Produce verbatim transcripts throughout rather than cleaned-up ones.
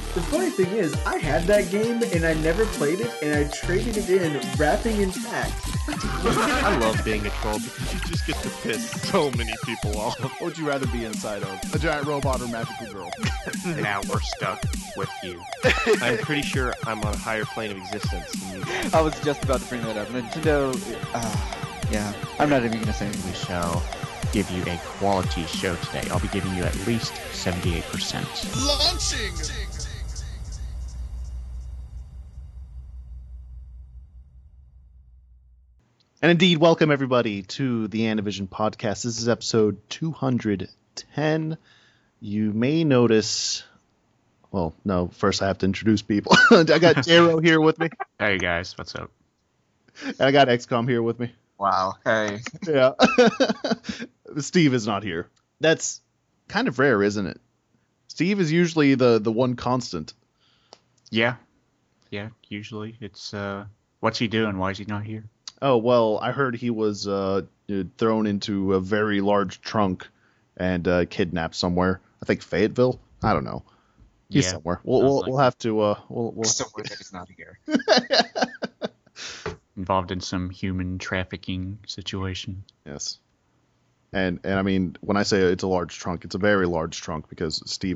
The funny thing is, I had that game and I never played it, and I traded it in, wrapping intact. I love being a troll because you just get to piss so many people off. What would you rather be inside of? A giant robot or magical girl? Now we're stuck with you. I'm pretty sure I'm on a higher plane of existence than you. I was just about to bring that up. Nintendo, uh, yeah, I'm not even going to say anything. We shall give you a quality show today. I'll be giving you at least seventy-eight percent. Launching! And indeed, welcome everybody to the Anavision podcast. This is episode two hundred ten. You may notice, well, no, first I have to introduce people. I got Darrow here with me, Hey guys, what's up? and I got X COM here with me. Wow, hey. Yeah. Steve is not here. That's kind of rare, isn't it? Steve is usually the, the one constant. Yeah, yeah. Usually, it's uh, what's he doing? Why is he not here? Oh, well, I heard he was uh, thrown into a very large trunk and uh, kidnapped somewhere. I think Fayetteville. I don't know. He's Yeah, somewhere. We'll sounds we'll, like we'll have to. Uh, we'll, we'll Somewhere that is not here. Involved in some human trafficking situation. Yes. And and I mean, when I say it's a large trunk, it's a very large trunk because Steve.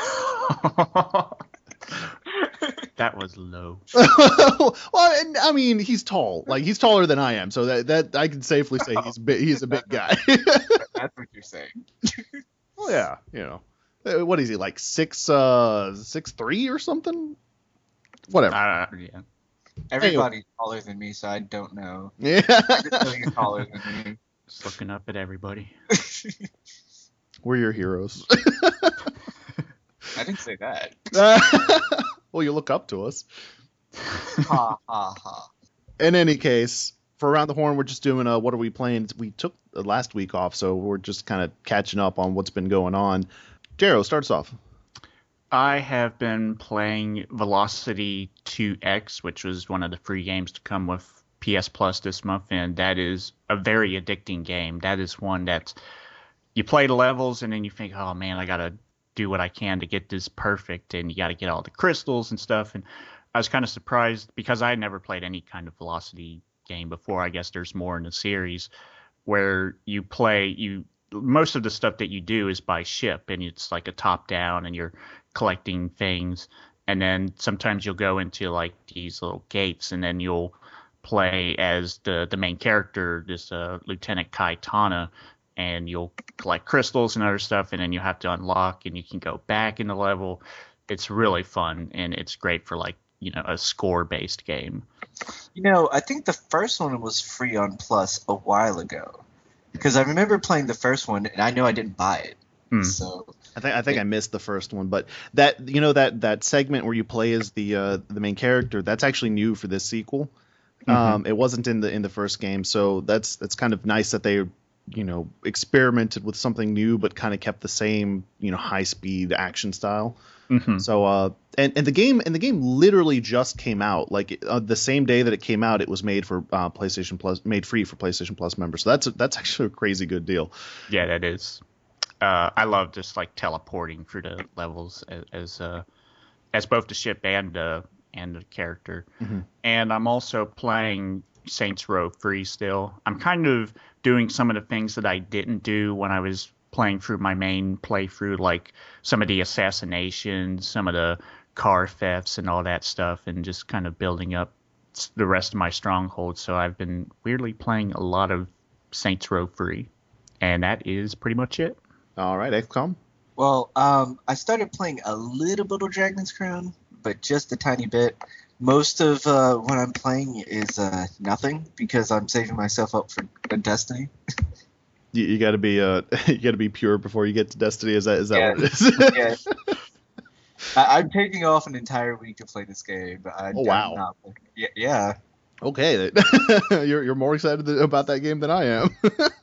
That was low. Well, and, I mean, he's tall. Like he's taller than I am, so that that I can safely say he's bi- he's a big guy. That's what you're saying. Well, yeah, you know, Uh, what is he like six uh six three or something? Whatever. Uh, yeah. Everybody's taller than me, so I don't know. Yeah. I just know you're taller than me. Just looking up at everybody. We're your heroes. I didn't say that. Well, you look up to us. Ha ha ha. In any case, for Around the Horn, we're just doing a what are we playing? We took the last week off, so we're just kind of catching up on what's been going on. Darrow, start us off. I have been playing Velocity two X, which was one of the free games to come with P S Plus this month, and that is a very addicting game. That is one that you play the levels and then you think, oh man, I gotta do what I can to get this perfect, and you gotta get all the crystals and stuff. And I was kind of surprised because I had never played any kind of Velocity game before. I guess there's more in the series where you play you most of the stuff that you do is by ship, and it's like a top down and you're collecting things, and then sometimes you'll go into like these little gates, and then you'll play as the the main character, this uh, Lieutenant Kai Tana, and you'll collect crystals and other stuff, and then you have to unlock, and you can go back in the level. It's really fun, and it's great for like, you know, a score based game. You know, I think the first one was free on Plus a while ago. Because I remember playing the first one, and I know I didn't buy it. Hmm. So I think I think I missed the first one, but that you know that that segment where you play as the uh, the main character, that's actually new for this sequel. Mm-hmm. Um, it wasn't in the in the first game, so that's that's kind of nice that they you know experimented with something new, but kind of kept the same you know high speed action style. Mm-hmm. So uh, and and the game and the game literally just came out like uh, the same day that it came out, it was made for uh, PlayStation Plus, made free for PlayStation Plus members. So that's a, that's actually a crazy good deal. Yeah, that is. Uh, I love just like teleporting through the levels as as, uh, as both the ship and uh, and the character. Mm-hmm. And I'm also playing Saints Row free still. I'm kind of doing some of the things that I didn't do when I was playing through my main playthrough, like some of the assassinations, some of the car thefts and all that stuff, and just kind of building up the rest of my strongholds. So I've been weirdly playing a lot of Saints Row free, and that is pretty much it. All right, X COM. Well, um, I started playing a little bit of Dragon's Crown, but just a tiny bit. Most of uh, what I'm playing is uh, nothing because I'm saving myself up for Destiny. You, you got to be uh, you got to be pure before you get to Destiny. Is that is that Yeah. what it is? Yeah. I, I'm taking off an entire week to play this game. But I, Oh, wow. I'm not, yeah, yeah. Okay, you're you're more excited about that game than I am.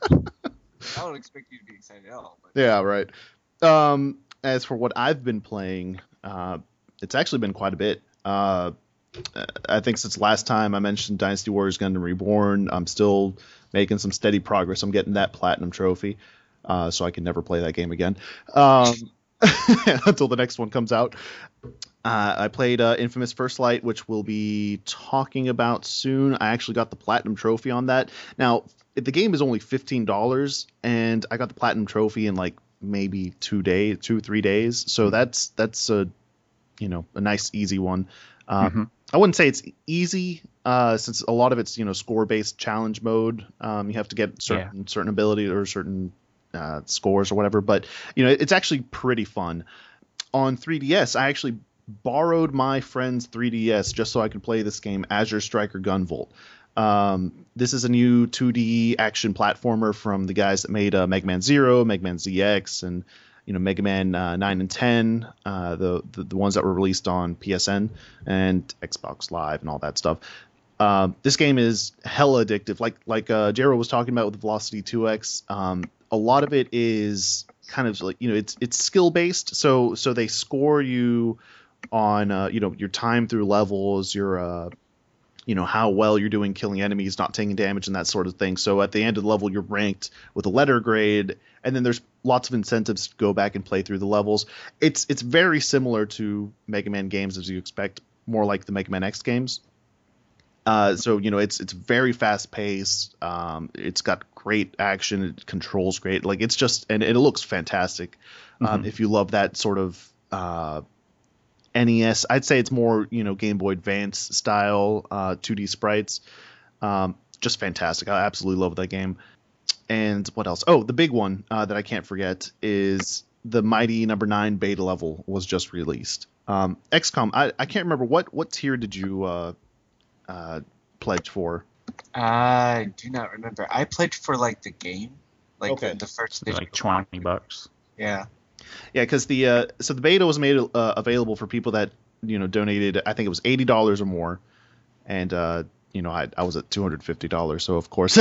I don't expect you to be excited at all. But. Yeah, right. Um, as for what I've been playing, uh, it's actually been quite a bit. Uh, I think since last time I mentioned Dynasty Warriors Gundam Reborn, I'm still making some steady progress. I'm getting that platinum trophy, uh, so I can never play that game again um, until the next one comes out. Uh, I played uh, Infamous First Light, which we'll be talking about soon. I actually got the Platinum Trophy on that. Now, the game is only fifteen dollars, and I got the Platinum Trophy in like maybe two days, two, three days. So that's that's a, you know, a nice, easy one. Uh, Mm-hmm. I wouldn't say it's easy, uh, since a lot of it's, you know, score-based challenge mode. Um, you have to get certain certain ability or certain uh, scores or whatever. But, you know, it's actually pretty fun. On three D S, I actually borrowed my friend's three D S just so I could play this game, Azure Striker Gunvolt. Um, this is a new two D action platformer from the guys that made uh, Mega Man Zero, Mega Man Z X, and you know Mega Man uh, nine and ten, uh, the, the the ones that were released on P S N and Xbox Live and all that stuff. Um, this game is hella addictive. Like like uh, Jero was talking about with Velocity two X. Um, a lot of it is kind of like, you know, it's it's skill based. So so they score you on uh, you know, your time through levels, your uh, you know, how well you're doing killing enemies, not taking damage, and that sort of thing. So at the end of the level, you're ranked with a letter grade, and then there's lots of incentives to go back and play through the levels. It's it's very similar to Mega Man games as you expect, more like the Mega Man X games. Uh, so you know, it's it's very fast paced. Um, it's got great action. It controls great. Like it's just, and it looks fantastic. Um, Mhm. If you love that sort of uh, N E S, I'd say it's more, you know, Game Boy Advance style uh, two D sprites. Um, just fantastic. I absolutely love that game. And what else? Oh, the big one uh, that I can't forget is the Mighty Number Nine beta level was just released. Um, X COM. I, I can't remember what what tier did you uh, uh, pledge for? I do not remember. I played for like the game, like Okay. the, the first It's like twenty bucks. Yeah. Yeah, because the uh, so the beta was made uh, available for people that, you know, donated. I think it was eighty dollars or more, and uh, you know, I I was at two hundred fifty dollars. So of course.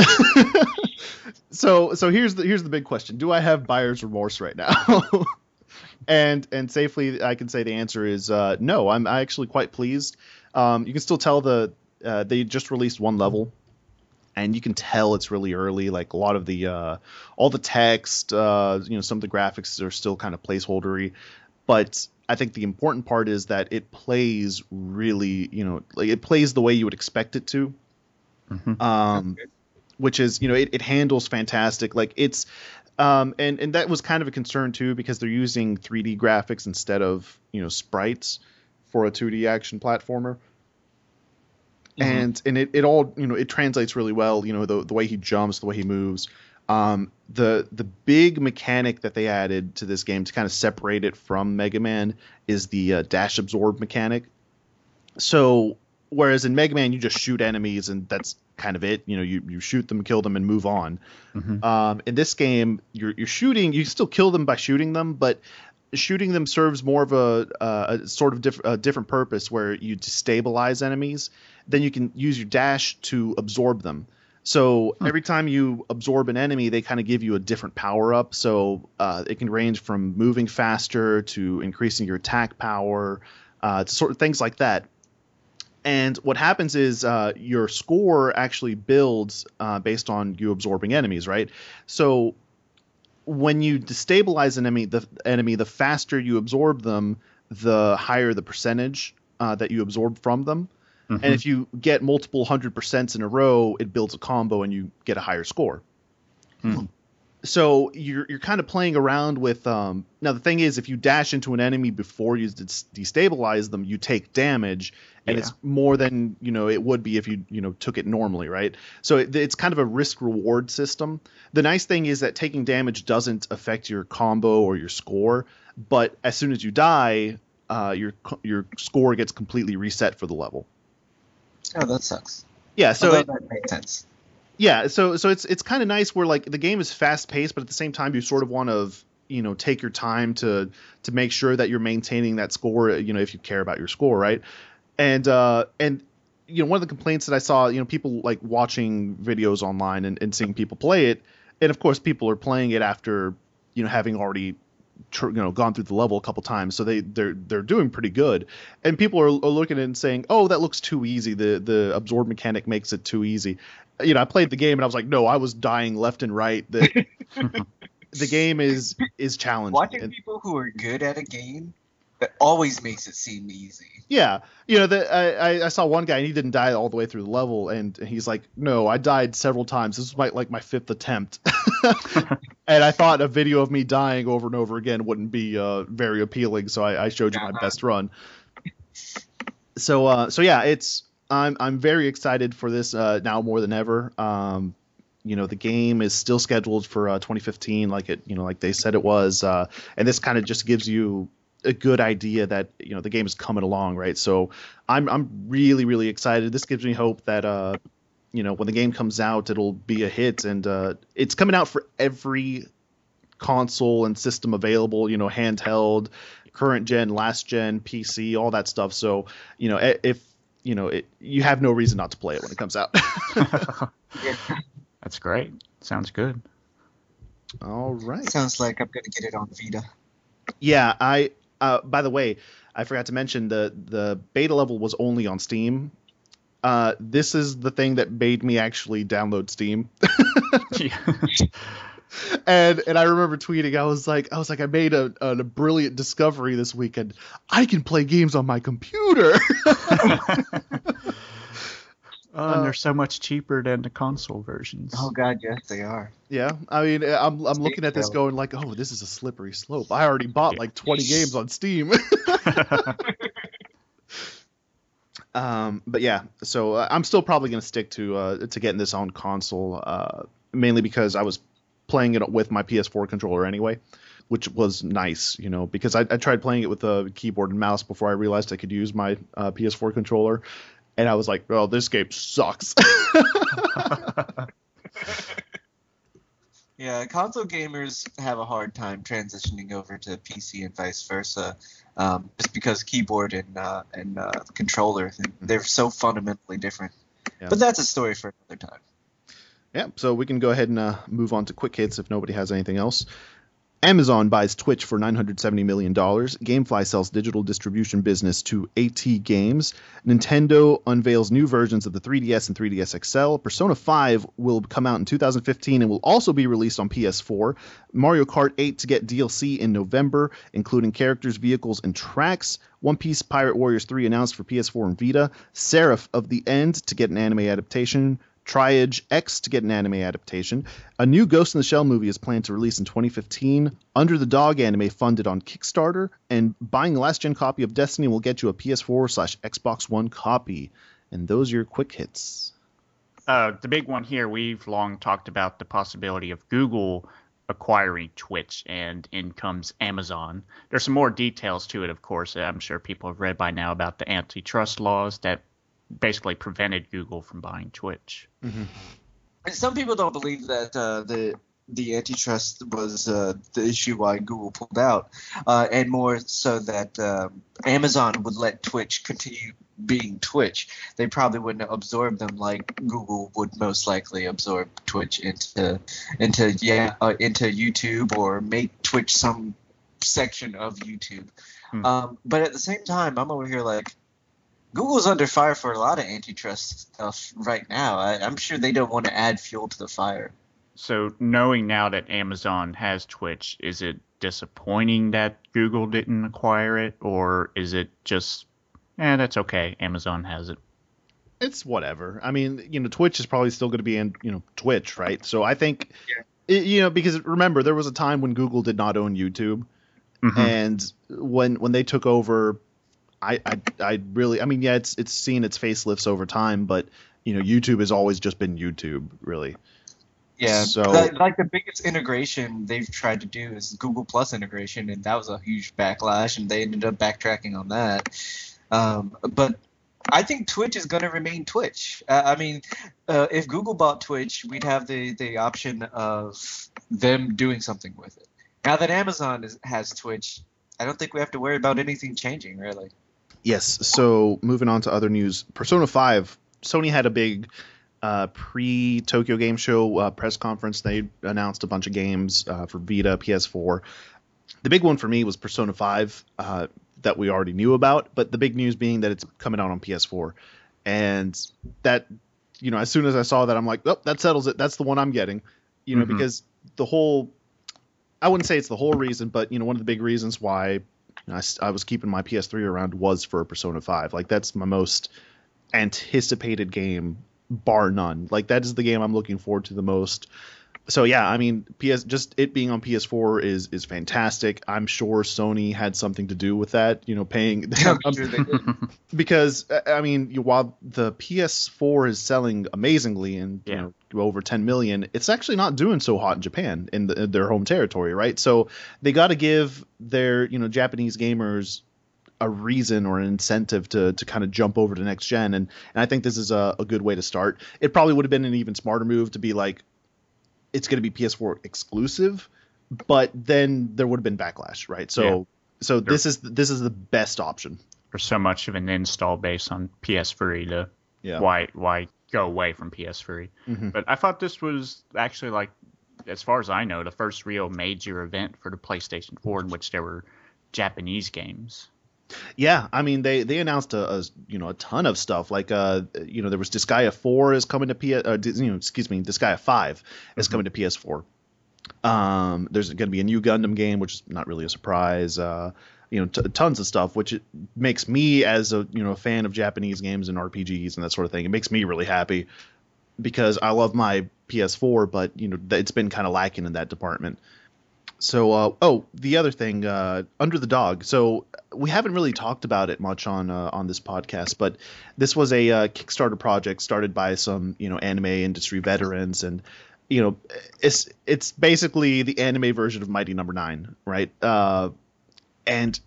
so so here's the here's the big question: do I have buyer's remorse right now? and and safely, I can say the answer is uh, no. I'm actually quite pleased. Um, you can still tell the uh, they just released one level. And you can tell it's really early. Like a lot of the, uh, all the text, uh, you know, some of the graphics are still kind of placeholdery. But I think the important part is that it plays really, you know, like it plays the way you would expect it to. Mhm. Um, which is, you know, it, it handles fantastic. Like it's, um, and and that was kind of a concern too, because they're using three D graphics instead of, you know, sprites for a two D action platformer. And and it, it all, you know, it translates really well, you know, the the way he jumps, the way he moves. Um, the the big mechanic that they added to this game to kind of separate it from Mega Man is the uh, dash absorb mechanic. So whereas in Mega Man you just shoot enemies and that's kind of it, you know, you, you shoot them, kill them, and move on. Mhm. Um, in this game, you're you're shooting, you still kill them by shooting them, but shooting them serves more of a, uh, a sort of diff- a different purpose where you destabilize enemies. Then you can use your dash to absorb them. So every time you absorb an enemy, they kind of give you a different power up. So uh, it can range from moving faster to increasing your attack power, uh, to sort of things like that. And what happens is uh, your score actually builds uh, based on you absorbing enemies, right? So when you destabilize an enemy, the enemy, the faster you absorb them, the higher the percentage uh, that you absorb from them. Mhm. And if you get multiple hundred percents in a row, it builds a combo and you get a higher score. Hmm. So you're you're kind of playing around with. Um, now the thing is, if you dash into an enemy before you des- destabilize them, you take damage, and Yeah. it's more than, you know, it would be if you you know took it normally, right? So it, it's kind of a risk reward system. The nice thing is that taking damage doesn't affect your combo or your score, but as soon as you die, uh, your co- your score gets completely reset for the level. Oh, that sucks. Yeah, so Although it, that makes sense. yeah, so so it's it's kind of nice where like the game is fast paced, but at the same time you sort of want to, you know, take your time to to make sure that you're maintaining that score, you know, if you care about your score, right? And uh and you know, one of the complaints that I saw, you know, people like watching videos online and, and seeing people play it, and of course people are playing it after, you know, having already tr- you know gone through the level a couple times, so they they're they're doing pretty good, and people are, are looking at it and saying, oh, that looks too easy, the the absorb mechanic makes it too easy. You know, I played the game and I was like, no, I was dying left and right. The the game is is challenging. Watching And- people who are good at a game It always makes it seem easy. Yeah, you know, the, I I saw one guy and he didn't die all the way through the level, and he's like, no, I died several times. This is my like my fifth attempt, and I thought a video of me dying over and over again wouldn't be uh, very appealing, so I, I showed you my Uh-huh. best run. So uh, so yeah, it's I'm I'm very excited for this uh, now more than ever. Um, you know, the game is still scheduled for uh, twenty fifteen, like it you know like they said it was, uh, and this kind of just gives you a good idea that you know the game is coming along, right? So I'm I'm really really excited. This gives me hope that uh you know when the game comes out it'll be a hit, and uh it's coming out for every console and system available, you know, handheld, current gen, last gen, P C, all that stuff. So you know i- if you know it, you have no reason not to play it when it comes out. Yeah. That's great. Sounds good. All right. Sounds like I'm gonna get it on Vita. Yeah, I. Uh, by the way, I forgot to mention the the beta level was only on Steam. Uh, this is the thing that made me actually download Steam. Yeah. and and I remember tweeting, I was like, I was like, I made a, a, a brilliant discovery this weekend. I can play games on my computer. Oh, and they're so much cheaper than the console versions. Oh god, yes they are. Yeah, I mean, I'm I'm looking at this Steam going like, oh, this is a slippery slope. I already bought like twenty games on Steam. Um, but yeah, so uh, I'm still probably going to stick to uh, to getting this on console, uh, mainly because I was playing it with my P S four controller anyway, which was nice, you know, because I, I tried playing it with a keyboard and mouse before I realized I could use my uh, P S four controller, and I was like, oh, this game sucks. Yeah, console gamers have a hard time transitioning over to P C and vice versa, um, just because keyboard and uh, and uh, controller, they're so fundamentally different. Yeah. But that's a story for another time. Yeah, so we can go ahead and uh, move on to quick hits if nobody has anything else. Amazon buys Twitch for nine hundred seventy million dollars. GameFly sells digital distribution business to AT Games. Nintendo unveils new versions of the three D S and three D S X L. Persona five will come out in two thousand fifteen and will also be released on P S four. Mario Kart eight to get D L C in November, including characters, vehicles, and tracks. One Piece Pirate Warriors three announced for P S four and Vita. Seraph of the End to get an anime adaptation. Triage X to get an anime adaptation. A new Ghost in the Shell movie is planned to release in twenty fifteen. Under the Dog anime funded on Kickstarter. And buying a last-gen copy of Destiny will get you a P S four slash Xbox One copy. And those are your quick hits. Uh, the big one here, we've long talked about the possibility of Google acquiring Twitch, and in comes Amazon. There's some more details to it, of course. I'm sure people have read by now about the antitrust laws that basically prevented Google from buying Twitch. And some people don't believe that uh, the the antitrust was uh, the issue why Google pulled out, uh, and more so that um, Amazon would let Twitch continue being Twitch. They probably wouldn't absorb them like Google would most likely absorb Twitch into into yeah uh, into YouTube, or make Twitch some section of YouTube. Hmm. Um, but at the same time, I'm over here like, Google's under fire for a lot of antitrust stuff right now. I, I'm sure they don't want to add fuel to the fire. So knowing now that Amazon has Twitch, is it disappointing that Google didn't acquire it, or is it just, eh, that's okay, Amazon has it? It's whatever. I mean, you know, Twitch is probably still going to be in, you know, Twitch, right? So I think, it, you know, because remember, there was a time when Google did not own YouTube. Mhm. And when when they took over, I, I I really I mean yeah it's it's seen its facelifts over time, but you know YouTube has always just been YouTube, really. Yeah, So- like, like the biggest integration they've tried to do is Google Plus integration, and that was a huge backlash, and they ended up backtracking on that. Um, but I think Twitch is going to remain Twitch. Uh, I mean, uh, if Google bought Twitch, we'd have the, the option of them doing something with it. Now that Amazon is, has Twitch, I don't think we have to worry about anything changing, really. Yes. So moving on to other news, Persona five. Sony had a big uh, pre-Tokyo Game Show uh, press conference. They announced a bunch of games uh, for Vita, P S four. The big one for me was Persona five uh, that we already knew about, but the big news being that it's coming out on P S four. And that, you know, as soon as I saw that, I'm like, oh, that settles it. That's the one I'm getting. You know, Mhm. because the whole, I wouldn't say it's the whole reason, but, you know, one of the big reasons why you know, I, s- I was keeping my P S three around was for Persona five. Like that's my most anticipated game, bar none. Like that is the game I'm looking forward to the most. So yeah, I mean, P S just it being on P S four is is fantastic. I'm sure Sony had something to do with that, you know, paying I'm sure they did. because uh, I mean, you- while the P S four is selling amazingly and you Yeah. know over ten million, it's actually not doing so hot in Japan in, the, in their home territory, right? So they got to give their you know Japanese gamers a reason or an incentive to to kind of jump over to next gen, and and I think this is a, a good way to start. It probably would have been an even smarter move to be like, it's going to be P S four exclusive, but then there would have been backlash, right? So Yeah. so this is this is the best option. For so much of an install base on P S three to Yeah. why why go away from P S three. Mhm. But I thought this was actually, like, as far as I know, the first real major event for the PlayStation four in which there were Japanese games. Yeah, I mean they they announced a, a you know a ton of stuff like uh you know there was Disgaea four is coming to P S uh, Dis- you know excuse me Disgaea five is Mhm. coming to P S four. Um, there's going to be a new Gundam game, which is not really a surprise. Uh, you know, t- tons of stuff, which it makes me as a you know a fan of Japanese games and R P Gs and that sort of thing. It makes me really happy because I love my P S four, but you know th- it's been kind of lacking in that department. So, uh, oh, the other thing, uh, Under the Dog. So we haven't really talked about it much on uh, on this podcast, but this was a uh, Kickstarter project started by some you know anime industry veterans, and you know it's it's basically the anime version of Mighty Number Nine, right? Uh, and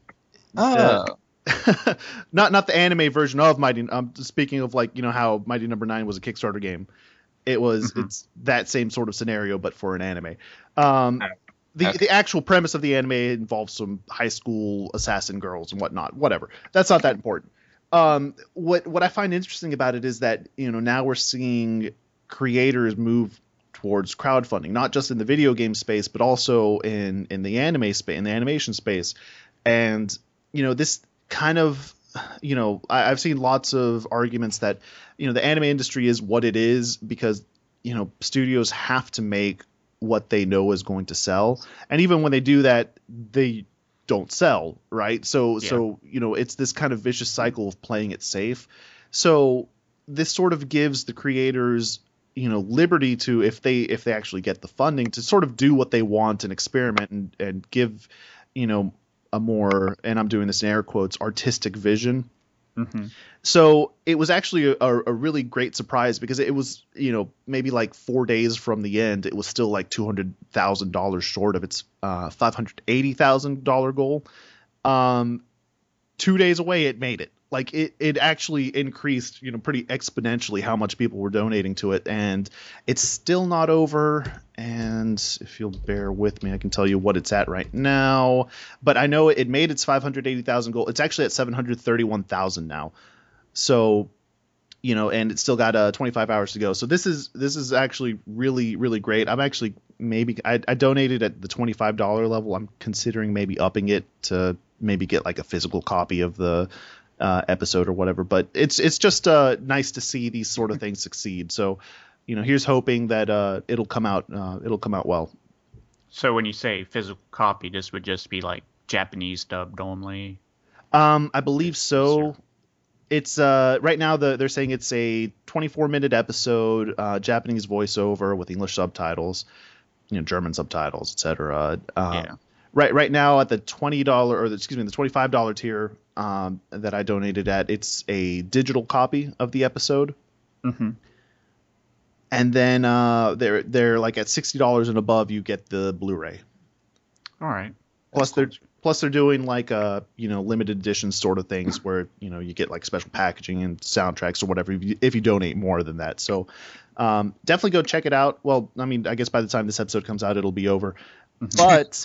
Oh, uh, not not the anime version of Mighty. I'm speaking of like you know how Mighty Number Nine was a Kickstarter game. It was Mhm. it's that same sort of scenario, but for an anime. Um, the Okay. the actual premise of the anime involves some high school assassin girls and whatnot. Whatever. That's not that important. Um, what what I find interesting about it is that you know now we're seeing creators move towards crowdfunding, not just in the video game space, but also in in the anime space, in the animation space, and you know this kind of you know I, I've seen lots of arguments that you know the anime industry is what it is because you know studios have to make what they know is going to sell, and even when they do that, they don't sell, right? So Yeah. so you know it's this kind of vicious cycle of playing it safe. So this sort of gives the creators you know liberty to if they if they actually get the funding to sort of do what they want and experiment and and give you know a more, and I'm doing this in air quotes, artistic vision. Mm-hmm. So it was actually a, a really great surprise because it was, you know, maybe like four days from the end, it was still like two hundred thousand dollars short of its uh, five hundred eighty thousand dollars goal. Um, two days away, it made it. Like it, it actually increased, you know, pretty exponentially how much people were donating to it, and it's still not over. And if you'll bear with me, I can tell you what it's at right now. But I know it made its five hundred eighty thousand goal. It's actually at seven hundred thirty-one thousand now. So, you know, and it's still got uh, twenty-five hours to go. So this is this is actually really really great. I'm actually maybe I, I donated at the twenty-five dollars level. I'm considering maybe upping it to maybe get like a physical copy of the uh, episode or whatever. But it's it's just uh, nice to see these sort of things succeed. So, you know, here's hoping that uh, it'll come out uh, it'll come out well. So when you say physical copy, this would just be like Japanese dubbed only. Um, I believe so. It's uh right now the they're saying it's a twenty-four minute episode, uh, Japanese voiceover with English subtitles, you know, German subtitles, et cetera. Uh, Yeah. Right right now at the twenty dollar or the, excuse me the twenty-five dollar tier um, that I donated at, it's a digital copy of the episode, Mm-hmm. and then uh, they're they're like at sixty dollars and above you get the Blu-ray. All right. Plus they're plus they're doing like uh you know limited edition sort of things where you know you get like special packaging and soundtracks or whatever if you, if you donate more than that. So um, definitely go check it out. Well, I mean, I guess by the time this episode comes out, it'll be over. But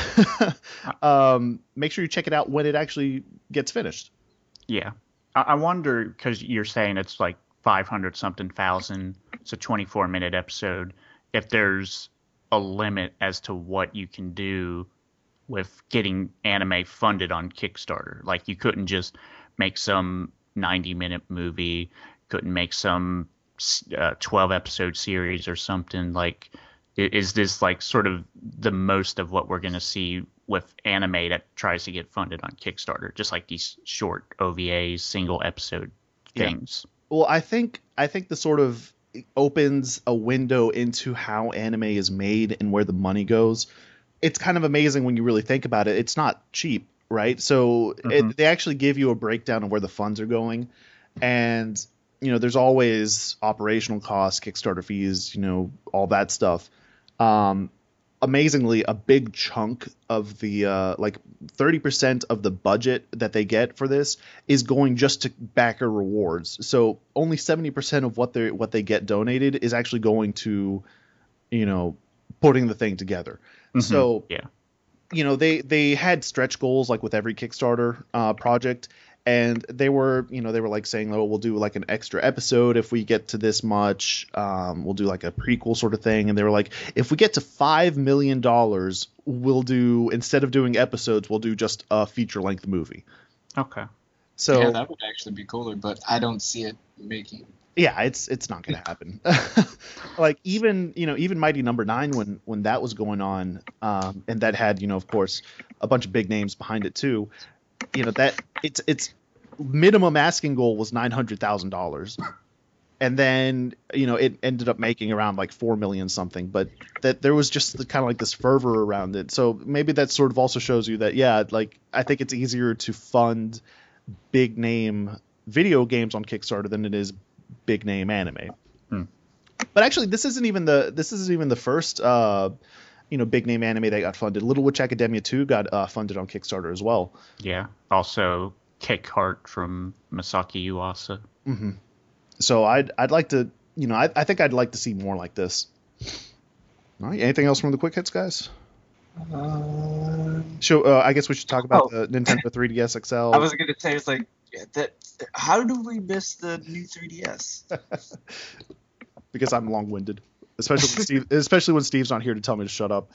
um, make sure you check it out when it actually gets finished. Yeah. I, I wonder, because you're saying it's like five hundred something thousand. It's a twenty-four minute episode. If there's a limit as to what you can do with getting anime funded on Kickstarter. Like you couldn't just make some ninety minute movie, couldn't make some uh, twelve episode series or something. Like, i- is this like sort of the most of what we're going to see with anime that tries to get funded on Kickstarter, just like these short O V As, single episode Yeah. things. Well, I think I think the sort of opens a window into how anime is made and where the money goes. It's kind of amazing when you really think about it. It's not cheap, right? So Mhm. it, they actually give you a breakdown of where the funds are going, and you know, there's always operational costs, Kickstarter fees, you know, all that stuff. Um, amazingly, a big chunk of the uh, like thirty percent of the budget that they get for this is going just to backer rewards. So only seventy percent of what they what they get donated is actually going to, you know, putting the thing together. Mhm. So Yeah. you know, they they had stretch goals like with every Kickstarter uh, project, and they were, you know, they were like saying, oh, we'll do like an extra episode if we get to this much. Um, we'll do like a prequel sort of thing. And they were like, if we get to five million dollars, we'll do, instead of doing episodes, we'll do just a feature length movie. Okay. So yeah, that would actually be cooler, but I don't see it making. yeah, it's it's not gonna happen. Like even you know even Mighty Number Nine when when that was going on, um, and that had you know of course a bunch of big names behind it too. You know that it's it's minimum asking goal was nine hundred thousand dollars, and then you know it ended up making around like four million something. But that there was just the, kind of like this fervor around it. So maybe that sort of also shows you that yeah, like I think it's easier to fund big name video games on Kickstarter than it is big name anime. Hmm. But actually, this isn't even the this isn't even the first uh, you know big name anime that got funded. Little Witch Academia two got uh, funded on Kickstarter as well. Yeah. Also, Kick Heart from Masaki Uasa. hmm So I'd I'd like to you know I I think I'd like to see more like this. All right. Anything else from the quick hits, guys? Um, So uh, I guess we should talk about Oh. the Nintendo three D S X L. I was gonna say it's like yeah, that. How do we miss the new three D S? because I'm long winded, especially when Steve especially when Steve's not here to tell me to shut up.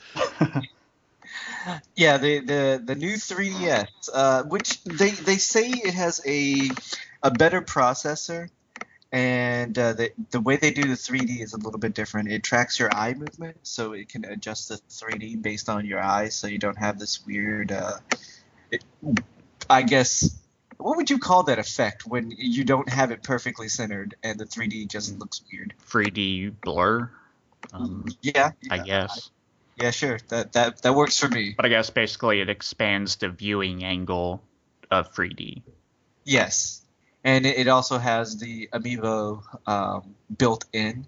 Yeah, the the the new three D S, uh, which they they say it has a a better processor, and uh, the the way they do the three D is a little bit different. It tracks your eye movement, so it can adjust the three D based on your eyes, so you don't have this weird. Uh, it, I guess what would you call that effect when you don't have it perfectly centered and the three D just looks weird? three D blur. Um, Yeah, I yeah, guess. yeah, sure. That that that works for me. But I guess basically it expands the viewing angle of three D. Yes, and it, it also has the amiibo um, built in.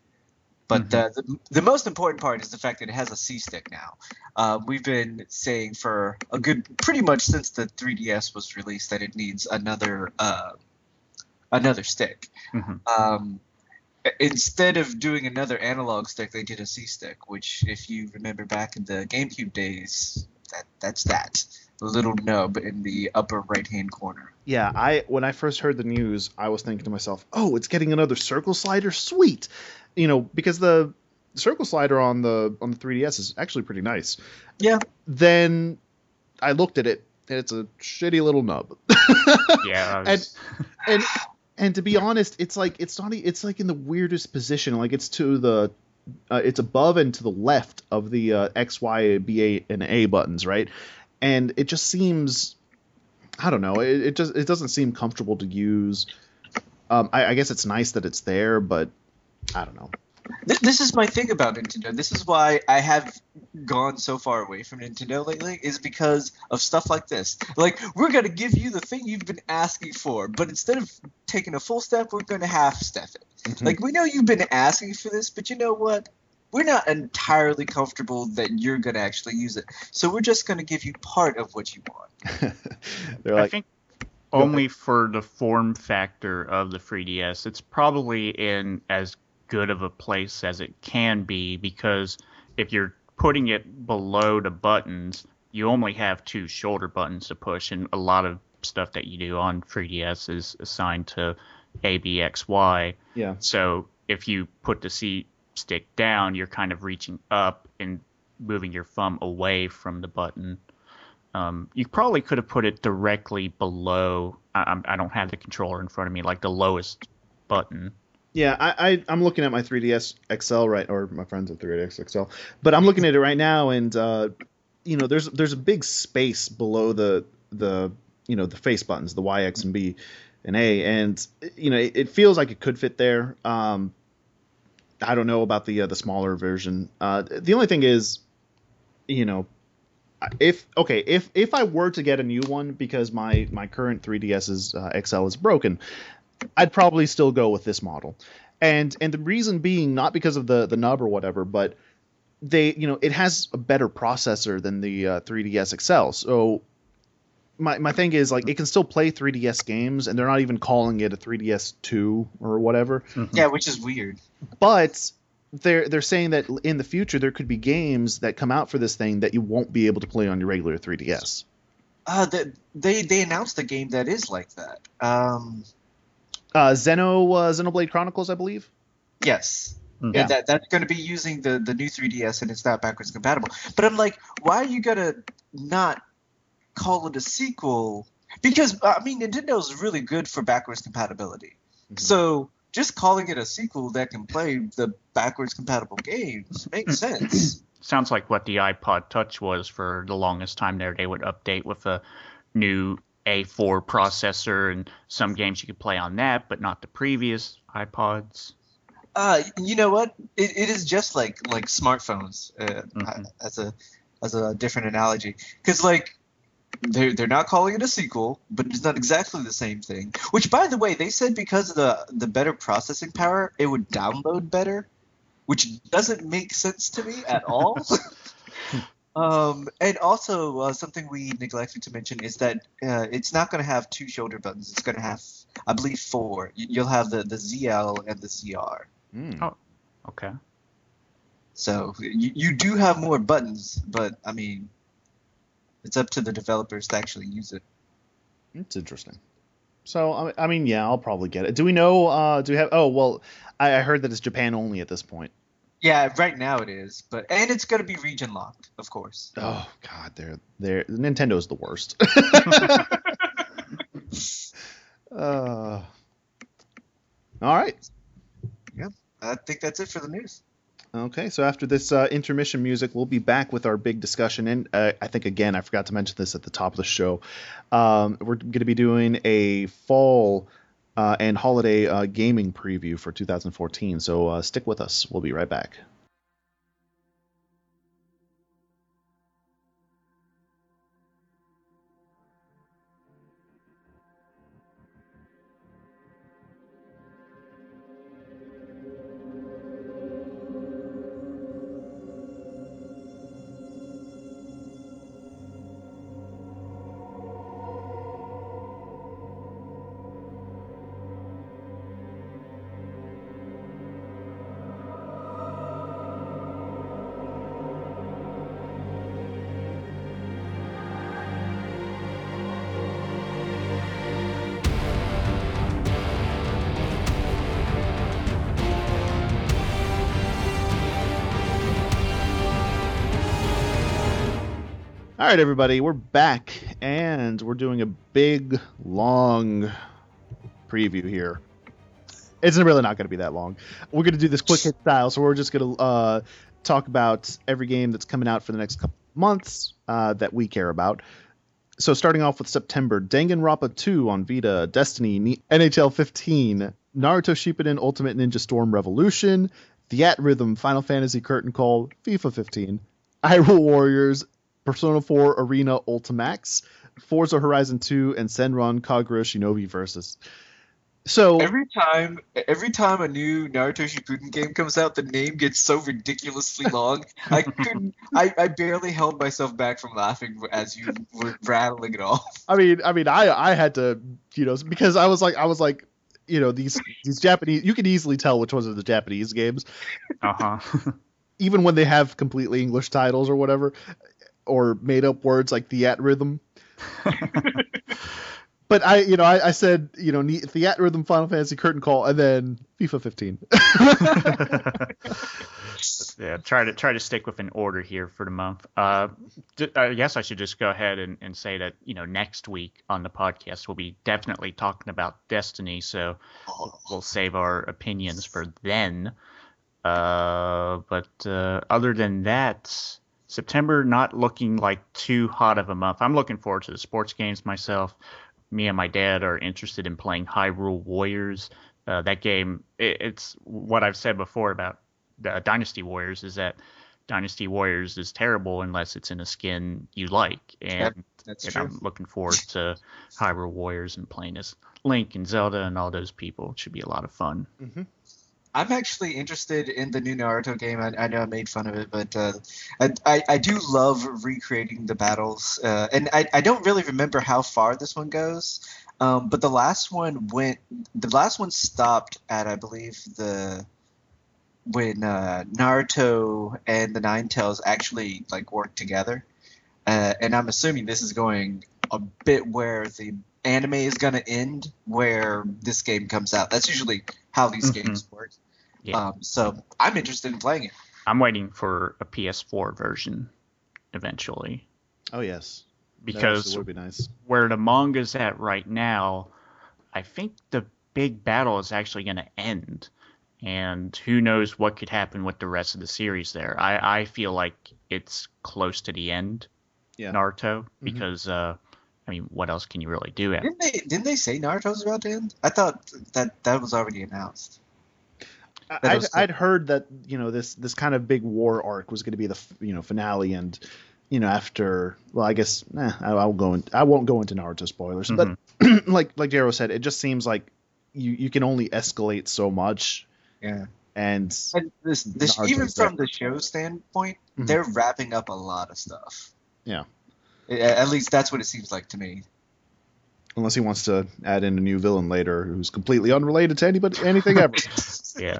But Mhm. uh, the, the most important part is the fact that it has a C-stick now. Uh, we've been saying for a good, pretty much since the three D S was released, that it needs another uh, another stick. Mhm. Um, i- instead of doing another analog stick, they did a C-stick, which, if you remember back in the GameCube days, that that's that little nub in the upper right-hand corner. Yeah, I when I first heard the news, I was thinking to myself, "Oh, it's getting another circle slider, sweet!" You know, because the circle slider on the on the three D S is actually pretty nice. Yeah. Then I looked at it, and it's a shitty little nub. Yeah. I and was- and and to be honest, it's like it's not. e- It's like in the weirdest position. Like it's to the, uh, it's above and to the left of the uh, X, Y, B, A, and A buttons, right? And it just seems, I don't know. It, it just it doesn't seem comfortable to use. Um, I, I guess it's nice that it's there, but I don't know. Th- This is my thing about Nintendo. This is why I have gone so far away from Nintendo lately, is because of stuff like this. Like, we're going to give you the thing you've been asking for, but instead of taking a full step, we're going to half step it. Mhm. Like, we know you've been asking for this, but you know what? We're not entirely comfortable that you're going to actually use it. So we're just going to give you part of what you want. They're I like, think Go ahead. only for the form factor of the three D S, it's probably in as good of a place as it can be, because if you're putting it below the buttons, you only have two shoulder buttons to push, and a lot of stuff that you do on three D S is assigned to A, B, X, Y. yeah, So if you put the C stick down, you're kind of reaching up and moving your thumb away from the button. Um, you probably could have put it directly below. I, I'm- I don't have the controller in front of me, like the lowest button. yeah. I, I I'm looking at my three D S X L right, or my friends at three D S X L, but I'm looking at it right now, and uh, you know, there's there's a big space below the the you know the face buttons, the Y, X, and B, and A, and you know it, it feels like it could fit there. Um, I don't know about the uh, the smaller version. Uh, the only thing is, you know, if okay, if if I were to get a new one because my my current three D S's uh, X L is broken, I'd probably still go with this model. And and the reason being not because of the the nub or whatever, but they you know it has a better processor than the uh, three D S X L. So my my thing is like it can still play three D S games, and they're not even calling it a three D S two or whatever. Mm-hmm. Yeah, which is weird. But they're they're saying that in the future there could be games that come out for this thing that you won't be able to play on your regular three D S. Uh, the, they they announced a game that is like that. Um, Uh, Xeno uh, Xenoblade Chronicles, I believe. yes. Mhm. Yeah, that that's going to be using the, the new three D S, and it's not backwards compatible. But I'm like, why are you gonna not call it a sequel? Because I mean, Nintendo's really good for backwards compatibility. Mhm. So just calling it a sequel that can play the backwards compatible games makes sense. Sounds like what the iPod Touch was for the longest time there. They would update with a new A four processor, and some games you could play on that, but not the previous iPods. Uh, you know what? It, it is just like like smartphones. Uh, Mhm. as a as a different analogy, because like they're they're not calling it a sequel, but it's not exactly the same thing. Which, by the way, they said because of the the better processing power, it would download better, which doesn't make sense to me at all. Um, and also uh, something we neglected to mention is that uh, it's not going to have two shoulder buttons. It's going to have, I believe, four. You- You'll have the, the Z L and the Z R. Mm. Oh. Okay. So you, you do have more buttons, but I mean, it's up to the developers to actually use it. It's interesting. So I I mean, yeah, I'll probably get it. Do we know? Uh, do we have? Oh, well, I, I heard that it's Japan only at this point. Yeah, right now it is, but and it's going to be region locked, of course. Oh God, they're they're Nintendo's the worst. uh, all right. I think that's it for the news. Okay, so after this uh, intermission music, we'll be back with our big discussion. And uh, I think, again, I forgot to mention this at the top of the show. Um, we're going to be doing a fall uh, and holiday uh, gaming preview for two thousand fourteen. So uh, stick with us. We'll be right back. All right, everybody, we're back, and we're doing a big, long preview here. It's really not going to be that long. We're going to do this quick hit style, so we're just going to uh, talk about every game that's coming out for the next couple months uh, that we care about. So starting off with September, Danganronpa two on Vita, Destiny, N H L fifteen, Naruto Shippuden Ultimate Ninja Storm Revolution, Theatrhythm Final Fantasy Curtain Call, FIFA fifteen, Hyrule Warriors, Persona four Arena Ultimax, Forza Horizon two, and Senran Kagura Shinobi Versus. So Every time, every time a new Naruto Shippuden game comes out, the name gets so ridiculously long. I couldn't, I, I barely held myself back from laughing as you were rattling it off. I mean, I mean, I I had to, you know, because I was like, I was like, you know, these these Japanese, you can easily tell which ones are the Japanese games, Uh huh. even when they have completely English titles or whatever, or made up words like Theatrhythm. But I, you know, I, I said, you know, Theatrhythm, Final Fantasy Curtain Call, and then FIFA fifteen. Yeah, try to try to stick with an order here for the month. Uh, d- I guess I should just go ahead and, and say that, you know, next week on the podcast we'll be definitely talking about Destiny, so we'll, we'll save our opinions for then. Uh, but uh, other than that, September not looking like too hot of a month. I'm looking forward to the sports games myself. Me and my dad are interested in playing Hyrule Warriors. Uh, that game, it, it's what I've said before about the Dynasty Warriors is that Dynasty Warriors is terrible unless it's in a skin you like. And, That's and true. I'm looking forward to Hyrule Warriors and playing as Link and Zelda and all those people. It should be a lot of fun. Mm-hmm. I'm actually interested in the new Naruto game. I, I know I made fun of it, but uh, I, I I do love recreating the battles. Uh, and I, I don't really remember how far this one goes, um, but the last one went. The last one stopped at I believe the when uh, Naruto and the Nine Tails actually like worked together. Uh, and I'm assuming this is going a bit where the anime is going to end, where this game comes out. That's usually how these Mhm. games work. Yeah. Um, so I'm interested in playing it. I'm waiting for a P S four version eventually Oh yes, that because actually would be nice. where the manga's at right now, I think the big battle is actually going to end. And who knows what could happen with the rest of the series there. I, I feel like it's close to the end, Yeah. Naruto, because, uh, I mean, what else can you really do after? Didn't they didn't they say Naruto's about to end? I thought that that was already announced. I- That I'd, was the- I'd heard that you know this this kind of big war arc was going to be the f- you know finale, and you know after well I guess eh, I, I'll go in, I won't go into Naruto spoilers, but like like Jero said, it just seems like you you can only escalate so much, Yeah. and And this, this Naruto's even from better. the show standpoint, Mhm. they're wrapping up a lot of stuff. Yeah. A- At least that's what it seems like to me. unless he wants to add in a new villain later who's completely unrelated to anybody anything ever. Yeah.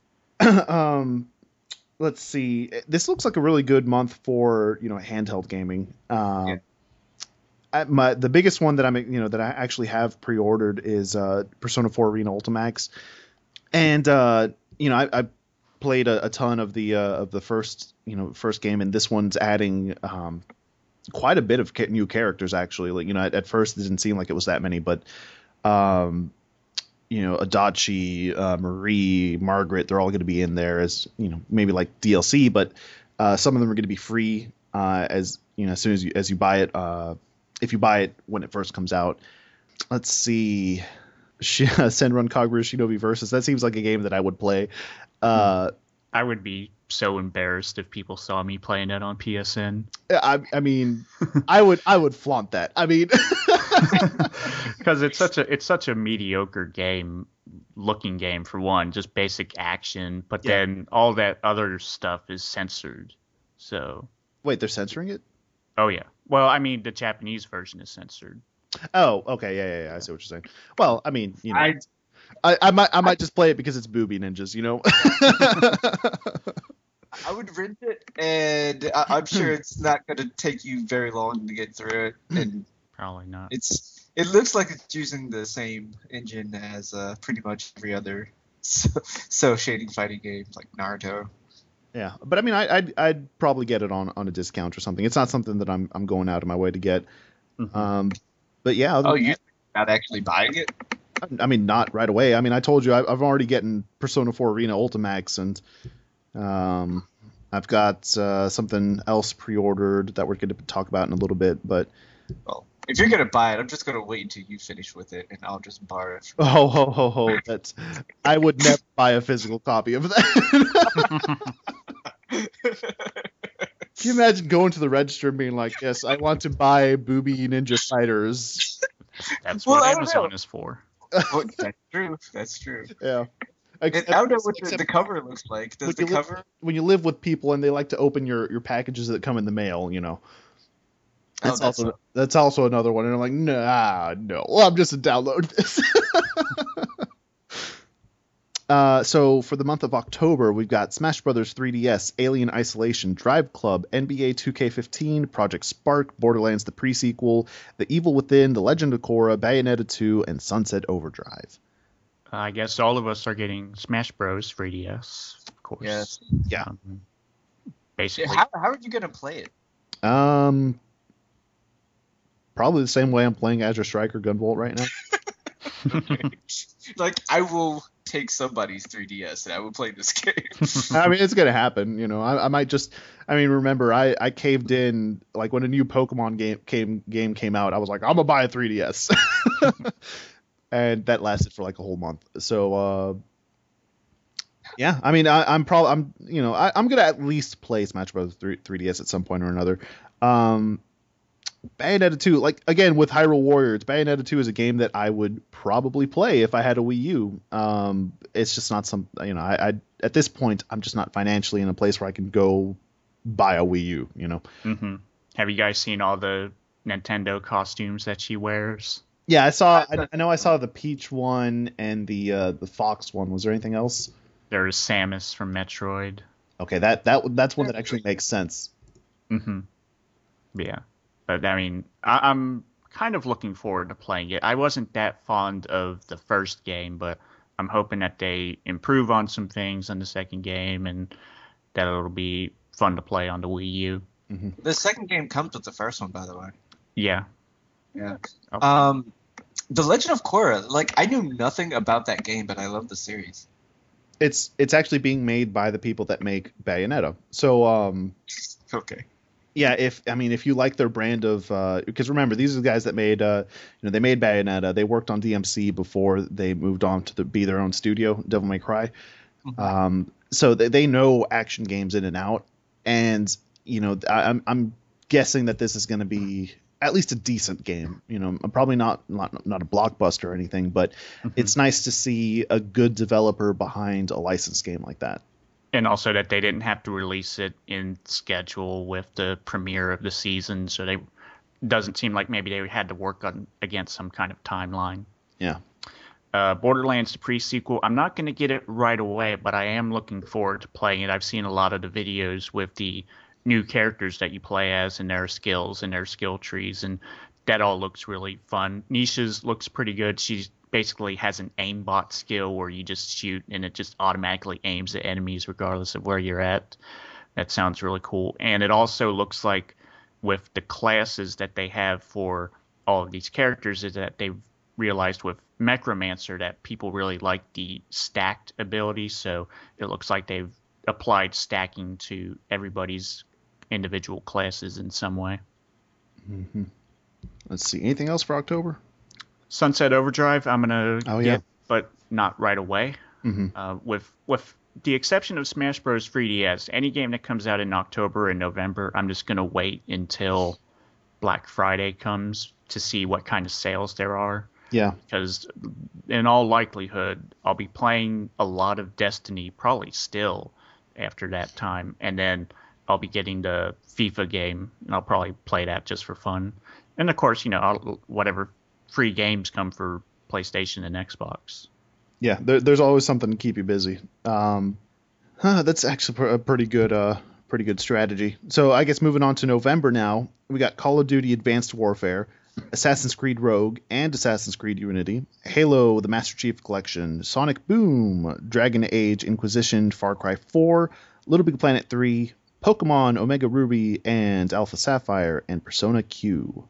um, let's see. This looks like a really good month for you know handheld gaming. Um, Yeah. I, my the biggest one that I'm you know that I actually have pre-ordered is uh, Persona four Arena Ultimax, and uh, you know I, I played a, a ton of the uh, of the first you know first game, and this one's adding um, quite a bit of ca- new characters actually. Like you know at, at first it didn't seem like it was that many, but um, you know, Adachi, uh, Marie, Margaret, they're all going to be in there as, you know, maybe like D L C, but uh, some of them are going to be free uh, as, you know, as soon as you, as you buy it, uh, if you buy it when it first comes out. Let's see. Sh- Senran Kagura Shinobi Versus. That seems like a game that I would play. Uh, I would be so embarrassed if people saw me playing it on P S N. I, I mean, I would I would flaunt that. I mean, Because it's such a it's such a mediocre game looking game for one, just basic action, but Yeah. then all that other stuff is censored. So wait, they're censoring it? oh yeah. Well, I mean the Japanese version is censored. Oh, okay, yeah, yeah, yeah. I see what you're saying. Well, I mean, you know, I I, I might I might just play it because it's booby ninjas, you know. I would rent it, and I, I'm sure it's not going to take you very long to get through it. And Probably not. it's it looks like it's using the same engine as uh, pretty much every other so, so shading fighting game like Naruto. Yeah, but I mean, I, I'd I'd probably get it on, on a discount or something. It's not something that I'm I'm going out of my way to get. Mhm. Um, but yeah, other Oh, than you're not actually buying it? that, I mean, not right away. I mean, I told you I, I've already getting Persona four Arena Ultimax, and um, I've got uh, something else pre-ordered that we're going to talk about in a little bit. But Well, if you're gonna buy it, I'm just gonna wait until you finish with it, and I'll just borrow it. From oh ho ho ho, that's I would never buy a physical copy of that. Can you imagine going to the register and being like, "Yes, I want to buy Booby Ninja Fighters." That's Well, what I don't Amazon know. is for. Well, that's true. That's true. Yeah. And Except- I don't know what the, except the cover looks like. Does Would the you look- cover? when you live with people and they like to open your, your packages that come in the mail, you know. Oh, That's that's also that's also another one. And I'm like, nah, no. Well, I'm just to download this. uh, so for the month of October, we've got Smash Brothers three D S, Alien Isolation, Drive Club, N B A two K fifteen, Project Spark, Borderlands the Pre-Sequel, The Evil Within, The Legend of Korra, Bayonetta two, and Sunset Overdrive. I guess all of us are getting Smash Bros. three D S, of course. Yes. Yeah. Um, Yeah, basically, how, how are you gonna play it? Um, probably the same way I'm playing Azure Striker Gunvolt right now. Like, I will take somebody's three D S and I would play this game. I mean, it's gonna happen. You know, I, I might just. I mean, remember, I, I caved in like when a new Pokemon game came game came out. I was like, I'm gonna buy a three D S, and that lasted for like a whole month. So, uh, yeah, I mean, I, I'm probably I'm you know I, I'm gonna at least play Smash Bros. three D S at some point or another. Um, Bayonetta two, like again with Hyrule Warriors, Bayonetta two is a game that I would probably play if I had a Wii U. Um, it's just not some, you know, I, I at this point I'm just not financially in a place where I can go buy a Wii U. You know. Mm-hmm. Have you guys seen all the Nintendo costumes that she wears? Yeah, I saw. I, I know I saw the Peach one and the uh, the Fox one. Was there anything else? There's Samus from Metroid. Okay, that that that's one that actually makes sense. Mm-hmm. Yeah. But, I mean, I, I'm kind of looking forward to playing it. I wasn't that fond of the first game, but I'm hoping that they improve on some things in the second game and that it'll be fun to play on the Wii U. Mm-hmm. The second game comes with the first one, by the way. Yeah. Yeah. Okay. Um, The Legend of Korra, like, I knew nothing about that game, but I love the series. It's it's actually being made by the people that make Bayonetta. So, um, Okay. yeah, if I mean if you like their brand of uh, because remember these are the guys that made uh, you know they made Bayonetta. They worked on D M C before they moved on to the, be their own studio, Devil May Cry. Mhm. Um, so they, they know action games in and out, and you know I, I'm I'm guessing that this is going to be at least a decent game. You know, probably not not not a blockbuster or anything, but Mhm. it's nice to see a good developer behind a licensed game like that. And also that they didn't have to release it in schedule with the premiere of the season, so they doesn't seem like maybe they had to work on against some kind of timeline. Yeah. Uh, Borderlands the pre-sequel, I'm not going to get it right away, but I am looking forward to playing it. I've seen a lot of the videos with the new characters that you play as and their skills and their skill trees, and that all looks really fun. Nisha's looks pretty good. She's basically has an aimbot skill where you just shoot and it just automatically aims at enemies regardless of where you're at. That sounds really cool. And it also looks like with the classes that they have for all of these characters is that they've realized with Necromancer that people really like the stacked ability. So it looks like they've applied stacking to everybody's individual classes in some way. Mm-hmm. Let's see. Anything else for October? Sunset Overdrive, I'm gonna Oh, get, yeah. but not right away. Mm-hmm. Uh, with with the exception of Smash Bros. three D S, any game that comes out in October and November, I'm just gonna wait until Black Friday comes to see what kind of sales there are. Yeah. Because in all likelihood, I'll be playing a lot of Destiny probably still after that time, and then I'll be getting the FIFA game, and I'll probably play that just for fun. And of course, you know, I'll, whatever free games come for PlayStation and Xbox. Yeah, there, there's always something to keep you busy. Um, huh, that's actually pr- a pretty good, uh, pretty good strategy. So I guess moving on to November now, we got Call of Duty Advanced Warfare, Assassin's Creed Rogue, and Assassin's Creed Unity, Halo: The Master Chief Collection, Sonic Boom, Dragon Age Inquisition, Far Cry four, Little Big Planet three, Pokemon Omega Ruby and Alpha Sapphire, and Persona Q.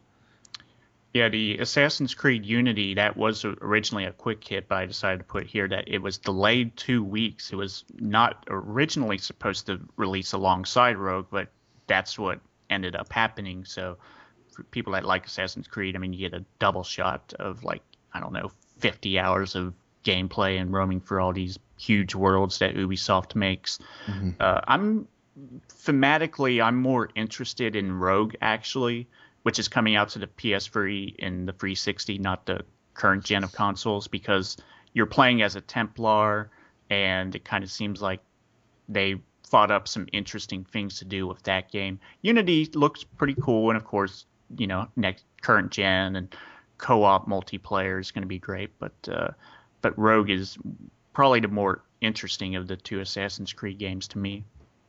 Yeah, the Assassin's Creed Unity, that was originally a quick hit, but I decided to put here that it was delayed two weeks. It was not originally supposed to release alongside Rogue, but that's what ended up happening. So for people that like Assassin's Creed, I mean, you get a double shot of like, I don't know, fifty hours of gameplay and roaming for all these huge worlds that Ubisoft makes. Mm-hmm. Uh, I'm thematically, I'm more interested in Rogue, actually, which is coming out to the P S three and the three sixty, not the current gen of consoles, because you're playing as a Templar, and it kind of seems like they thought up some interesting things to do with that game. Unity looks pretty cool, and of course, you know, next current gen and co-op multiplayer is going to be great, but uh, but Rogue is probably the more interesting of the two Assassin's Creed games to me.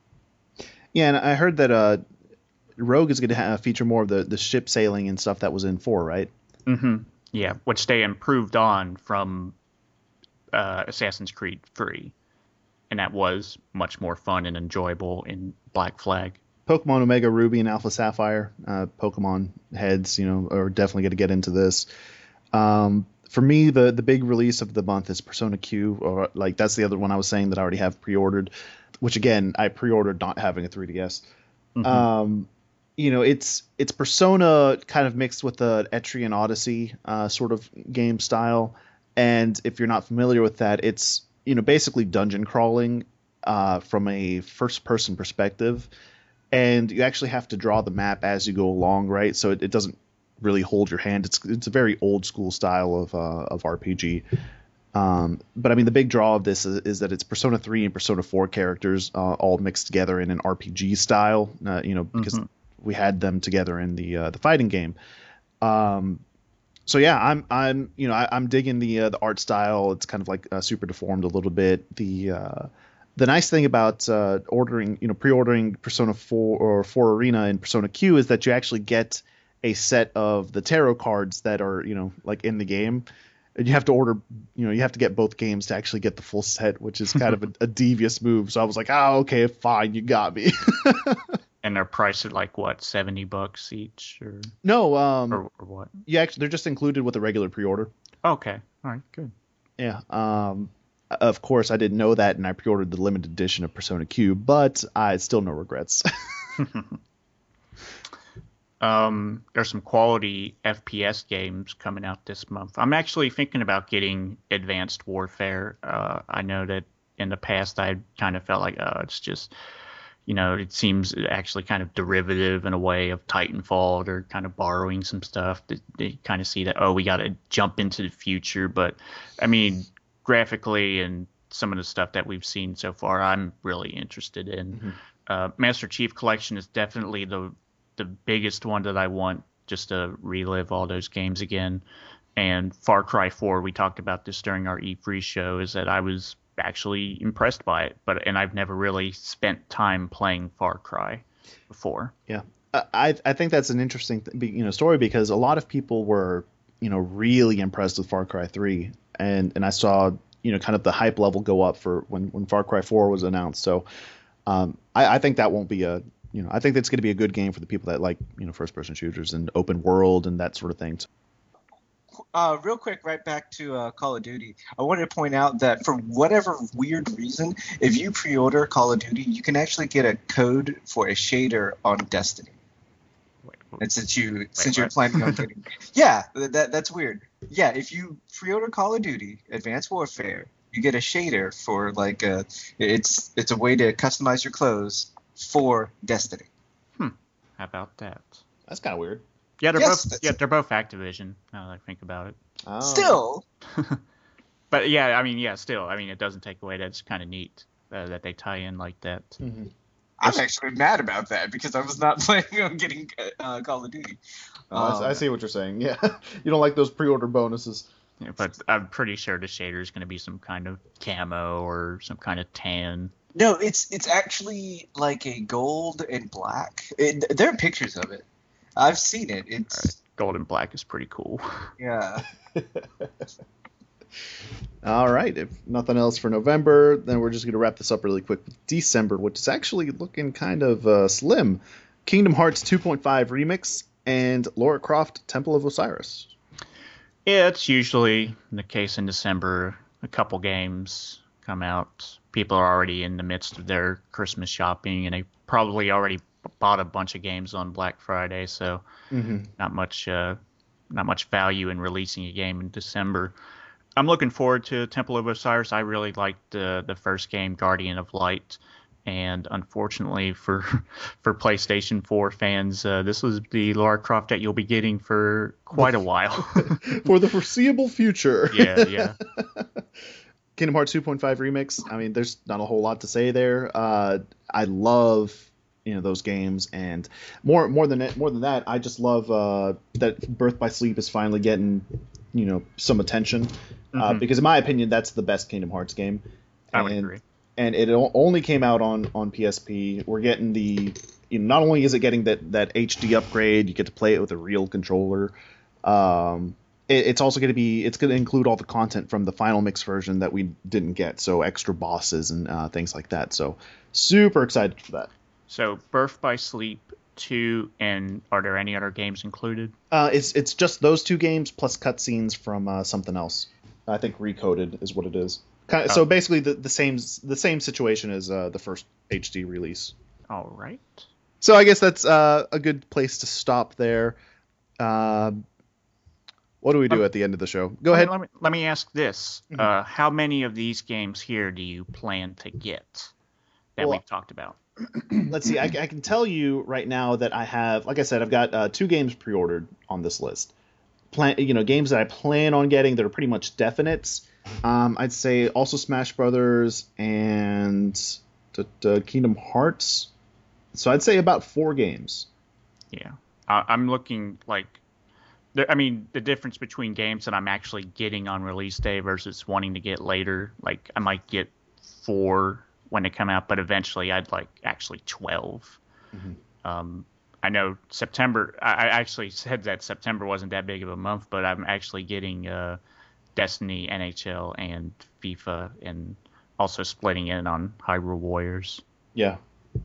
Yeah, and I heard that uh, Rogue is going to have, feature more of the, the ship sailing and stuff that was in four, right? Mm-hmm. Yeah, which they improved on from uh, Assassin's Creed three, and that was much more fun and enjoyable in Black Flag. Pokemon Omega Ruby and Alpha Sapphire, uh, Pokemon heads, you know, are definitely going to get into this. Um, for me, the the big release of the month is Persona Q, or like that's the other one I was saying that I already have pre-ordered, which again I pre-ordered not having a three D S. Mhm. Um, you know, it's it's Persona kind of mixed with the Etrian Odyssey uh, sort of game style, and if you're not familiar with that, it's you know basically dungeon crawling uh, from a first-person perspective, and you actually have to draw the map as you go along, right? So it, it doesn't really hold your hand. It's it's a very old school style of uh, of R P G. Um, but I mean, the big draw of this is, is that it's Persona three and Persona four characters uh, all mixed together in an R P G style. Uh, you know, because Mhm. we had them together in the uh, the fighting game. Um, so yeah, I'm I'm you know I, I'm digging the uh, the art style. It's kind of like uh, super deformed a little bit. The uh, the nice thing about uh, ordering you know pre-ordering Persona four or four Arena and Persona Q is that you actually get a set of the tarot cards that are you know like in the game. And you have to order, you know, you have to get both games to actually get the full set, which is kind of a, a devious move. So I was like, oh, okay, fine, you got me. And they're priced at like what, seventy bucks each, or no, um, or, or what? you actually they're just included with a regular pre-order. Okay, all right, good. Yeah. Um, of course, I didn't know that, and I pre-ordered the limited edition of Persona Q, but I still no regrets. Um, there's some quality F P S games coming out this month. I'm actually thinking about getting Advanced Warfare. Uh, I know that in the past I kind of felt like, oh, it's just, you know, it seems actually kind of derivative in a way of Titanfall. They're kind of borrowing some stuff. They, they kind of see that, oh, we got to jump into the future. But, I mean, graphically and some of the stuff that we've seen so far, I'm really interested in. Mm-hmm. Uh, Master Chief Collection is definitely the the biggest one that I want, just to relive all those games again. And Far Cry four, we talked about this during our E three show, is that I was actually impressed by it, but and I've never really spent time playing Far Cry before. Yeah, I I think that's an interesting th- you know story because a lot of people were you know really impressed with Far Cry three, and and I saw you know kind of the hype level go up for when when Far Cry four was announced. So um, I, I think that won't be a you know I think that's going to be a good game for the people that like you know first person shooters and open world and that sort of thing. Uh, real quick, right back to uh, Call of Duty. I wanted to point out that for whatever weird reason, if you pre-order Call of Duty, you can actually get a code for a shader on Destiny. Wait, wait, And since you since you're what? planning on getting, yeah, that that's weird. Yeah, if you pre-order Call of Duty Advanced Warfare, you get a shader for like a it's it's a way to customize your clothes for Destiny. How about that? That's kind of weird. Yeah, they're Yes, both that's- yeah they're both Activision. Now that I think about it. Oh. Still, But yeah, I mean, yeah, still, I mean, it doesn't take away that it's kind of neat uh, that they tie in like that. Mhm. I'm actually mad about that because I was not planning on getting uh, Call of Duty. Oh, I s- I Um, see what you're saying. Yeah, you don't like those pre-order bonuses. Yeah, but I'm pretty sure the shader is going to be some kind of camo or some kind of tan. No, it's it's actually like a gold and black. It, there are pictures of it. I've seen it. It's Gold and black is pretty cool. yeah. All right, if nothing else for November, then we're just going to wrap this up really quick with December, which is actually looking kind of uh, slim. Kingdom Hearts two point five Remix and Lara Croft Temple of Osiris. Yeah, it's usually the case in December. A couple games come out. People are already in the midst of their Christmas shopping, and they probably already bought a bunch of games on Black Friday, so Mm-hmm. not much uh, not much value in releasing a game in December. I'm looking forward to Temple of Osiris. I really liked the the first game, Guardian of Light, and unfortunately for for PlayStation four fans, uh, this was the Lara Croft that you'll be getting for quite a while. For the foreseeable future. yeah, yeah. Kingdom Hearts two point five Remix. I mean, there's not a whole lot to say there. Uh, I love you know those games, and more more than it, more than that, I just love uh, that Birth by Sleep is finally getting you know some attention uh, Mhm. because in my opinion that's the best Kingdom Hearts game. I would and, agree. And it o- only came out on on P S P. We're getting the you know not only is it getting that that H D upgrade, you get to play it with a real controller. Um, it, it's also going to be it's going to include all the content from the final mix version that we didn't get, so extra bosses and uh, things like that. So super excited for that. So, Birth by Sleep two, and are there any other games included? Uh, it's it's just those two games plus cutscenes from uh, something else. I think Recoded is what it is. Kind of, Oh. So basically, the, the same the same situation as uh, the first H D release. All right. So I guess that's uh, a good place to stop there. Uh, what do we do Um, at the end of the show? Go Let me- ahead. Let me, let me ask this. Mhm. Uh, how many of these games here do you plan to get that Well, we've talked about? Let's see. I, I can tell you right now that I have, like I said, I've got uh, two games pre-ordered on this list. Plan, you know, games that I plan on getting that are pretty much definites. Um, I'd say also Smash Brothers and the, the Kingdom Hearts. So I'd say about four games. Yeah. I I'm looking like, there, I mean, the difference between games that I'm actually getting on release day versus wanting to get later, like I might get four when they come out, but eventually I'd like actually twelve. Mhm. Um, I know September, I, I actually said that September wasn't that big of a month, but I'm actually getting uh, Destiny, N H L, and FIFA, and also splitting in on Hyrule Warriors. Yeah.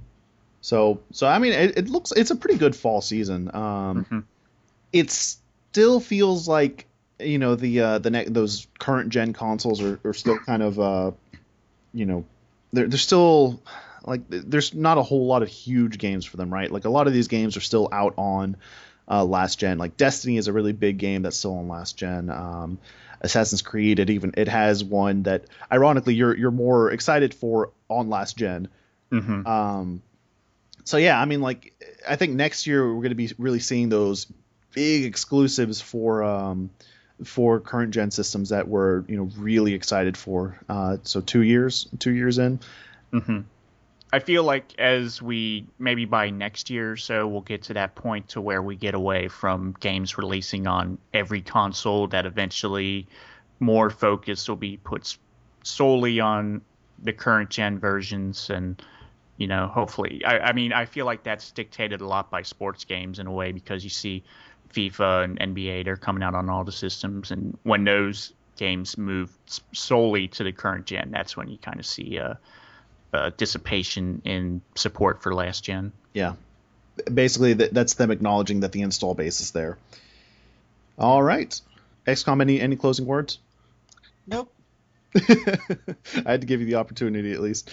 So, so I mean, it, it looks it's a pretty good fall season. Um, Mhm. It still feels like you know the uh, the ne- those current gen consoles are, are still kind of uh, you know they're they're still like there's not a whole lot of huge games for them, right? Like a lot of these games are still out on uh, last gen. Like Destiny is a really big game that's still on last gen. Um, Assassin's Creed, it even it has one that ironically you're you're more excited for on last gen. Mm-hmm. Um, so yeah, I mean, like, I think next year we're going to be really seeing those big exclusives for um, for current gen systems that we're you know really excited for. Uh, so two years, two years in. Mm-hmm. I feel like as we maybe by next year or so, we'll get to that point to where we get away from games releasing on every console. That eventually more focus will be put s- solely on the current gen versions, and you know, hopefully, I, I mean, I feel like that's dictated a lot by sports games in a way, because you see FIFA and N B A, they're coming out on all the systems, and when those games move s- solely to the current gen, that's when you kind of see uh, uh, dissipation in support for last gen. Yeah, basically that, that's them acknowledging that the install base is there. All right, X COM, any any closing words? Nope. I had to give you the opportunity at least.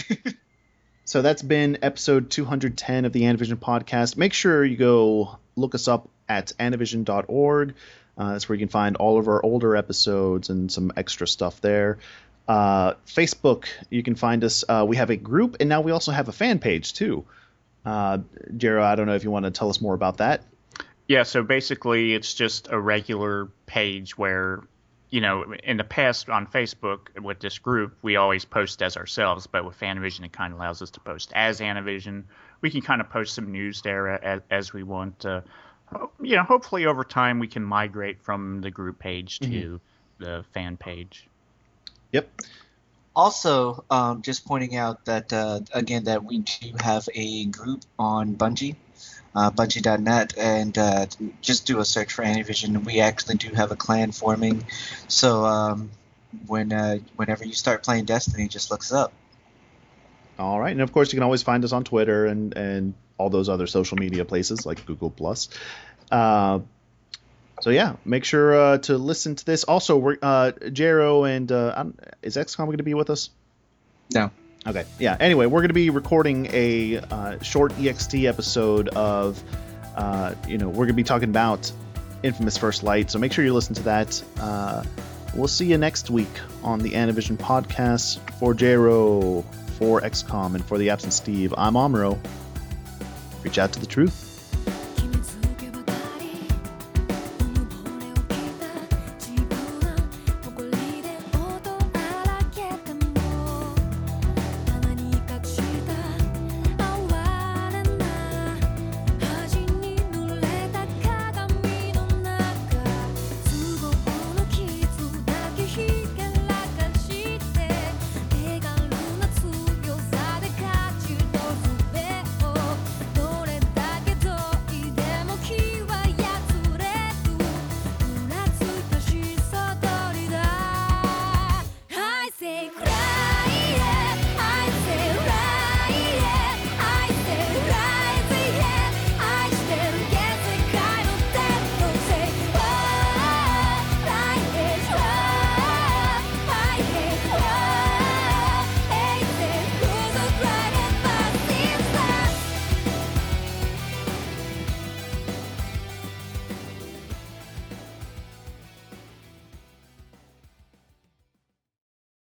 So that's been episode two hundred ten of the Anavision podcast. Make sure you go look us up at anavision dot org. Uh, that's where you can find all of our older episodes and some extra stuff there. Uh, Facebook, you can find us. Uh, we have a group, and now we also have a fan page too. Uh, Jero, I don't know if you want to tell us more about that. Yeah, so basically it's just a regular page where, you know, in the past on Facebook with this group, we always post as ourselves, but with Anavision, it kind of allows us to post as Anavision. We can kind of post some news there as, as we want. Uh, you know, hopefully over time we can migrate from the group page to mm-hmm. the fan page. Yep. Also, um, just pointing out that, uh, again, that we do have a group on Bungie. Uh, Bungie dot net, and uh, just do a search for Anavision. We actually do have a clan forming, so um, when uh, whenever you start playing Destiny, just look us up. All right, and of course you can always find us on Twitter and, and all those other social media places like Google Plus. Uh, so yeah, make sure uh, to listen to this. Also, we're, uh, Jero and uh, is X COM going to be with us? No. Okay, yeah. Anyway, we're going to be recording a uh, short E X T episode of, uh, you know, we're going to be talking about Infamous First Light, so make sure you listen to that. Uh, we'll see you next week on the Anavision podcast. For Jero, for X COM, and for the absent Steve, I'm Amro. Reach out to the truth.